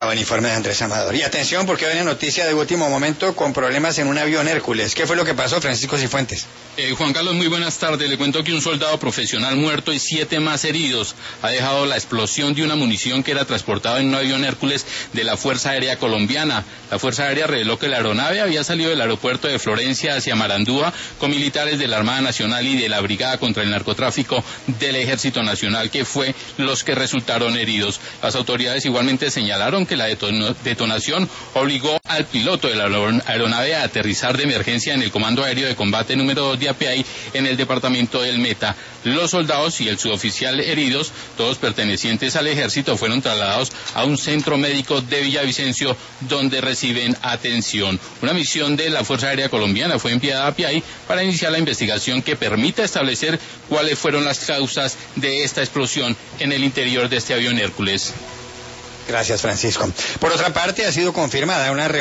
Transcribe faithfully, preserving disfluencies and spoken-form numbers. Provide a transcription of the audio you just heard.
El informe de Andrés Amador. Y atención, porque hay una noticia de último momento con problemas en un avión Hércules. ¿Qué fue lo que pasó, Francisco Cifuentes? Eh, Juan Carlos, muy buenas tardes. Le cuento que un soldado profesional muerto y siete más heridos ha dejado la explosión de una munición que era transportada en un avión Hércules de la Fuerza Aérea Colombiana. La Fuerza Aérea reveló que la aeronave había salido del aeropuerto de Florencia hacia Marandúa con militares de la Armada Nacional y de la Brigada contra el Narcotráfico del Ejército Nacional, que fue los que resultaron heridos. Las autoridades igualmente señalaron que la detonación obligó al piloto de la aeronave a aterrizar de emergencia en el Comando Aéreo de Combate número dos de Apiay en el departamento del Meta. Los soldados y el suboficial heridos, todos pertenecientes al ejército, fueron trasladados a un centro médico de Villavicencio donde reciben atención. Una misión de la Fuerza Aérea Colombiana fue enviada a Apiay para iniciar la investigación que permita establecer cuáles fueron las causas de esta explosión en el interior de este avión Hércules. Gracias, Francisco. Por otra parte, ha sido confirmada una reunión